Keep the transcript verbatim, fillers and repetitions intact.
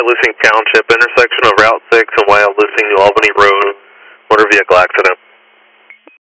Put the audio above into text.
Wyatt Lucing Township, intersection of Route six and Wyatt Lucing New Albany Road, motor vehicle accident.